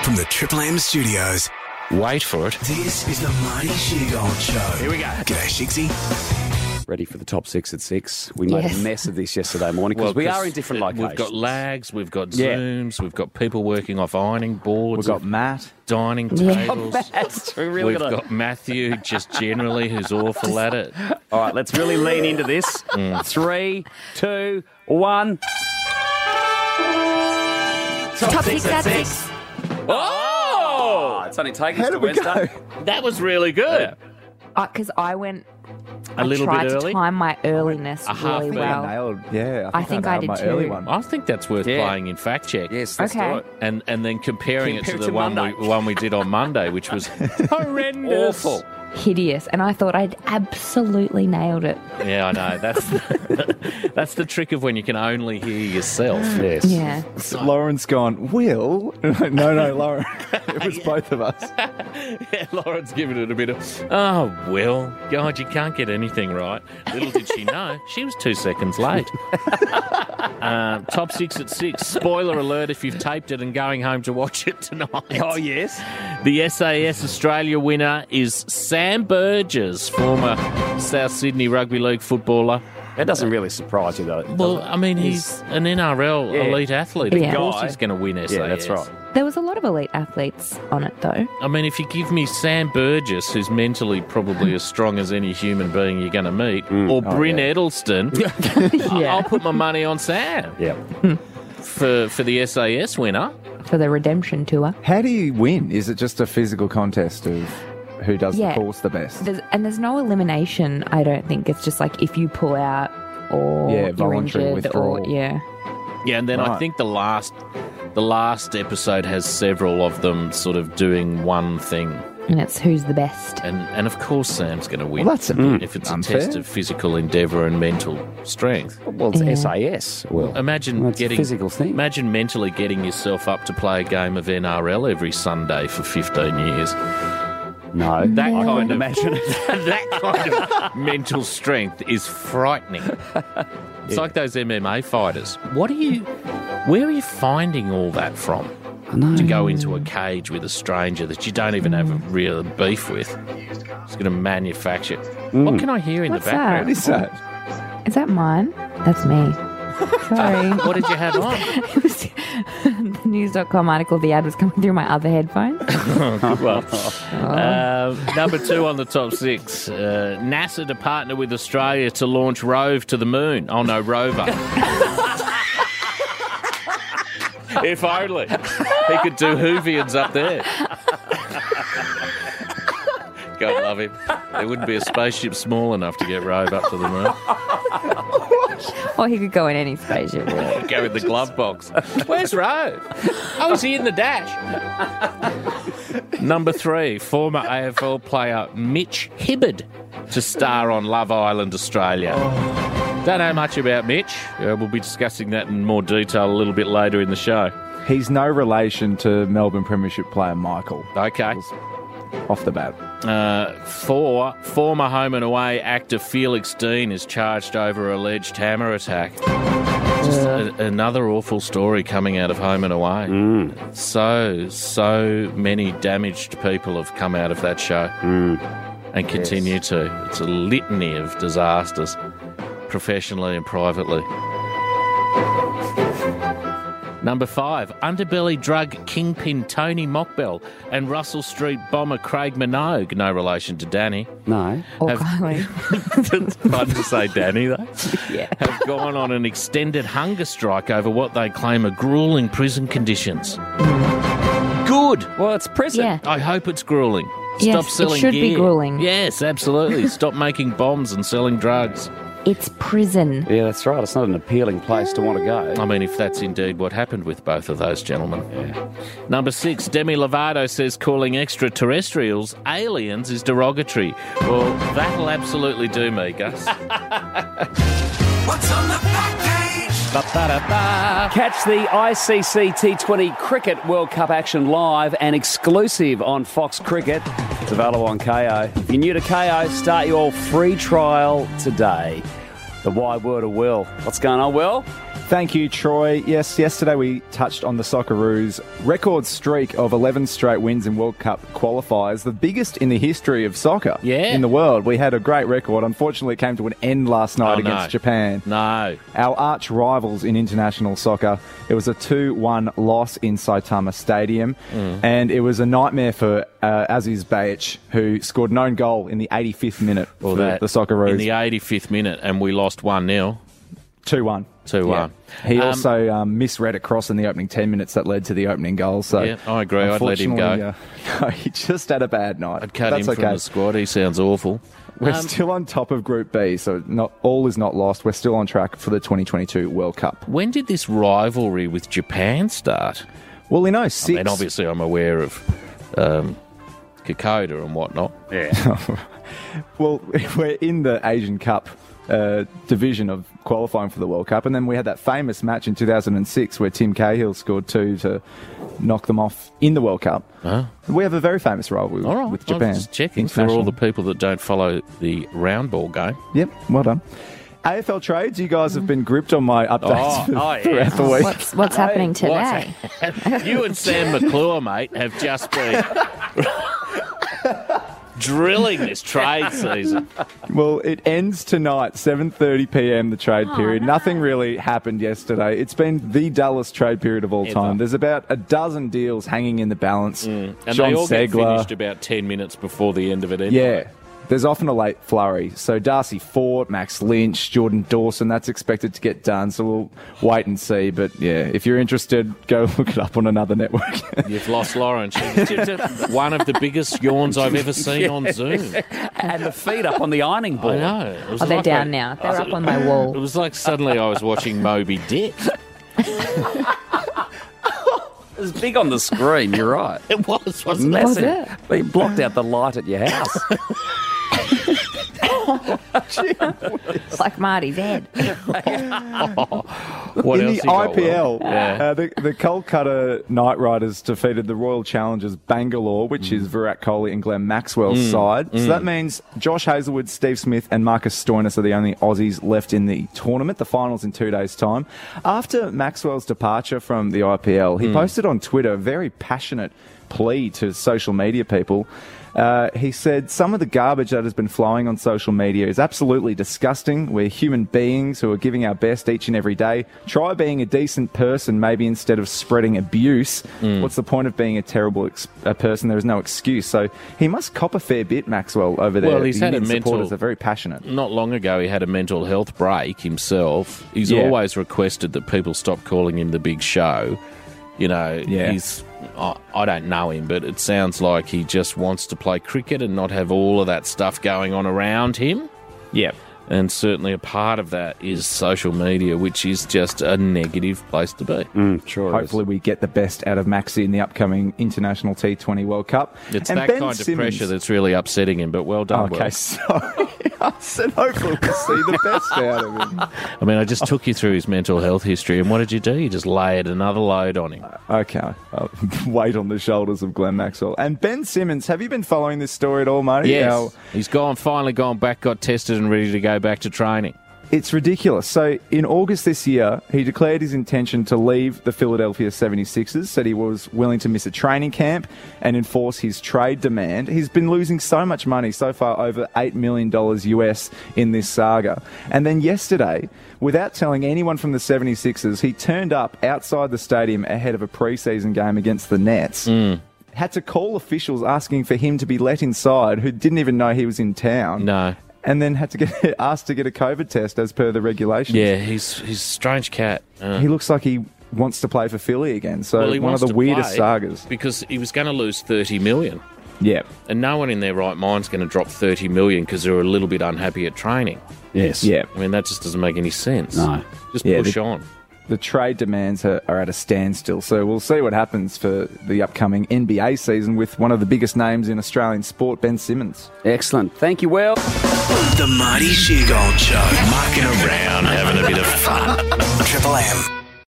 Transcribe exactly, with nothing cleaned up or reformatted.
from the Triple M studios. Wait for it. This is the Marty Sheargold Show. Here we go. G'day, Shigsy. Ready for the top six at six. We made Yes. a mess of this yesterday morning because Well, we 'cause are in different it- locations. We've got lags, we've got Yeah. Zooms, we've got people working off ironing boards, We've got Matt. dining Yeah. tables. That's we really We've gotta- got Matthew, just generally, who's awful at it. All right, let's really lean into this. Mm. Three, two, one. Top six at six. Oh! It's only taken us How to did we Wednesday. go? That was really good. Because I went, A I little tried bit to early. time my earliness A half really beat. well. Nailed. Yeah, I I think think I, I nailed did my too. early one. I think that's worth Yeah. playing in fact check. Yes, let's Okay. do it. And and then comparing Compare it it to to the one Monday. we, one we did on Monday, which was horrendous. Awful. Hideous. And I thought I'd absolutely nailed it. Yeah, I know. That's that's the trick of when you can only hear yourself. Yes. Yeah. Lauren's gone, Will? no, no, Lauren. It was both of us. Yeah, Lauren's giving it a bit of, oh, Will, God, you can't get anything right. Little did she know, she was two seconds late. uh, top six at six. Spoiler alert if you've taped it and going home to watch it tonight. Oh, yes. The S A S Australia winner is Sam Burgess, former South Sydney Rugby League footballer. That doesn't really surprise you, though. Well, does it? I mean, he's an N R L Yeah. elite athlete. Yeah. Of course Guy. he's going to win S A S. Yeah, that's right. There was a lot of elite athletes on it, though. I mean, if you give me Sam Burgess, who's mentally probably as strong as any human being you're going to meet, or Bryn yeah. Edelston, Yeah. I'll put my money on Sam Yeah. for, for the S A S winner. For the redemption tour. How do you win? Is it just a physical contest of who does Yeah. the course the best? There's, and there's no elimination, I don't think. It's just like if you pull out or Yeah, you're voluntary injured withdrawal. or, yeah. Yeah, and then I Right. think the last the last episode has several of them sort of doing one thing. And it's who's the best. And and of course Sam's going to win. Well, that's a bit if it's unfair. a test of physical endeavour and mental strength. Well, it's Yeah. S A S. Well, Imagine Well, it's a getting physical thing. Imagine mentally getting yourself up to play a game of N R L every Sunday for fifteen years. no. That I kind couldn't of imagine it. that kind of mental strength is frightening. It's like those M M A fighters. What are you? Where are you finding all that from? To go into a cage with a stranger that you don't even have a real beef with. It's going to manufacture. What can I hear in What's the that? background? What is that? Is that mine? That's me. Sorry. What did you have on? It was the news dot com article. The ad was coming through my other headphones. Well, uh, number two on the top six. Uh, NASA to partner with Australia to launch Rove to the moon. Oh, no, Rover. If only. He could do Hoovians up there. God love him. There wouldn't be a spaceship small enough to get Rove up to the moon. Or he could go in any spaceship. Go in the glove box. Where's Rove? Oh, is he in the dash? Number three, former A F L player Mitch Hibberd to star on Love Island Australia. Don't know much about Mitch. Uh, we'll be discussing that in more detail a little bit later in the show. He's no relation to Melbourne Premiership player Michael. Okay. Off the bat. Uh, four, former home and away actor Felix Dean is charged over alleged hammer attack. Just a, another awful story coming out of home and away. So, so many damaged people have come out of that show and continue to. It's a litany of disasters, professionally and privately. Number five, underbelly drug kingpin Tony Mockbell and Russell Street bomber Craig Minogue, no relation to Danny. No. Or Have- Kylie. It's fun to say Danny, though. Yeah. Have gone on an extended hunger strike over what they claim are gruelling prison conditions. Good. Well, it's prison. Yeah. I hope it's gruelling. Stop Yes, it selling should be gear. gruelling. Yes, absolutely. Stop making bombs and selling drugs. It's prison. Yeah, that's right. It's not an appealing place to want to go. I mean, if that's indeed what happened with both of those gentlemen. Yeah. Number six, Demi Lovato says calling extraterrestrials aliens is derogatory. Well, that'll absolutely do me, Gus. What's on the back page? Ba-ba-da-ba. Catch the I C C T twenty Cricket World Cup action live and exclusive on Fox Cricket. It's available on K O. If you're new to K O, start your free trial today. The wide word of Will. What's going on, Will? Thank you, Troy. Yes, yesterday we touched on the Socceroos' record streak of eleven straight wins in World Cup qualifiers, the biggest in the history of soccer Yeah. in the world. We had a great record. Unfortunately, it came to an end last night Oh, against no. Japan. No. Our arch rivals in international soccer. It was a two one loss in Saitama Stadium, Mm. and it was a nightmare for uh, Aziz Bayic, who scored an own goal in the eighty-fifth minute Well, for that, the Socceroos. in the eighty-fifth minute, and we lost one nil. two one. two one. He Um, also um, misread a cross in the opening ten minutes that led to the opening goal. So Yeah, I agree. I'd let him go. unfortunately, Uh, he just had a bad night. I'd cut That's him okay. from the squad. He sounds awful. We're Um, still on top of Group B, so not all is not lost. We're still on track for the twenty twenty-two World Cup. When did this rivalry with Japan start? Well, you know, six. And obviously I'm aware of um, Kokoda and whatnot. Yeah. Well, we're in the Asian Cup uh, division of qualifying for the World Cup, and then we had that famous match in two thousand six where Tim Cahill scored two to knock them off in the World Cup. Oh. We have a very famous rivalry All right. with I was Japan. just checking for all internationally. the people that don't follow the round ball game. Yep, well done. A F L trades, you guys have been gripped on my updates Oh, for- oh, yeah. throughout the week. What's, what's happening today? What's- you and Sam McClure, mate, have just been drilling this trade season. Well, it ends tonight, seven thirty p.m, the trade Oh, period. no. Nothing really happened yesterday. It's been the dullest trade period of all Ever. time. There's about a dozen deals hanging in the balance. And John they all get Segler. finished about ten minutes before the end of it anyway. Yeah. There's often a late flurry. So Darcy Fort, Max Lynch, Jordan Dawson, that's expected to get done. So we'll wait and see. But yeah, if you're interested, go look it up on another network. You've lost Lauren. She's one of the biggest yawns I've ever seen on Zoom. And the feet up on the ironing I board. know. It was Oh, they're like down a- now. They're up on my wall. It was like suddenly I was watching Moby Dick. It was big on the screen, you're right. It was, wasn't it? Massive. Was it? They blocked out the light at your house. It's like Marty's head. What in else the you got, I P L, Will? Yeah. uh, the, the Kolkata Knight Riders defeated the Royal Challengers Bangalore, which is Virat Kohli and Glenn Maxwell's side. So that means Josh Hazelwood, Steve Smith and Marcus Stoinis are the only Aussies left in the tournament. The final's in two days' time. After Maxwell's departure from the I P L, he posted on Twitter a very passionate plea to social media people. Uh, he said, some of the garbage that has been flowing on social media is absolutely disgusting. We're human beings who are giving our best each and every day. Try being a decent person, maybe instead of spreading abuse. What's the point of being a terrible ex- a person? There is no excuse. So he must cop a fair bit, Maxwell, over there. Well, he's The had a Indian mental- supporters are very passionate. Not long ago, he had a mental health break himself. He's Yeah. always requested that people stop calling him the Big Show. You know, Yeah. he's. I I don't know him, but it sounds like he just wants to play cricket and not have all of that stuff going on around him. Yeah. And certainly a part of that is social media, which is just a negative place to be. Mm, sure. Hopefully we get the best out of Maxi in the upcoming International T twenty World Cup. It's And that Ben kind Simmons- of pressure that's really upsetting him, but well done, Okay, Will. sorry. I said hopefully we'll see the best out of him. I mean, I just took you through his mental health history, and what did you do? You just layered another load on him. Okay. I'll weight on the shoulders of Glenn Maxwell. And Ben Simmons, have you been following this story at all, mate? Yes, Our- he's gone, finally gone back, got tested and ready to go back to training. It's ridiculous. So in August this year, he declared his intention to leave the Philadelphia seventy-sixers, said he was willing to miss a training camp and enforce his trade demand. He's been losing so much money, so far over eight million dollars U S in this saga. And then yesterday, without telling anyone from the seventy-sixers, he turned up outside the stadium ahead of a preseason game against the Nets. Had to call officials asking for him to be let inside, who didn't even know he was in town. No. And then had to get asked to get a COVID test as per the regulations. Yeah, he's he's a strange cat. Uh, He looks like he wants to play for Philly again. So well, he one of wants the to weirdest play sagas. because he was going to lose thirty million, Yeah. and no one in their right mind's going to drop thirty million because they're a little bit unhappy at training. Yes. Yeah. I mean, that just doesn't make any sense. No. Just Yeah, push the- on. The trade demands are, are at a standstill. So we'll see what happens for the upcoming N B A season with one of the biggest names in Australian sport, Ben Simmons. Excellent. Thank you, Will. The Marty Sheargold Show. Mucking around, having a bit of fun. Triple M.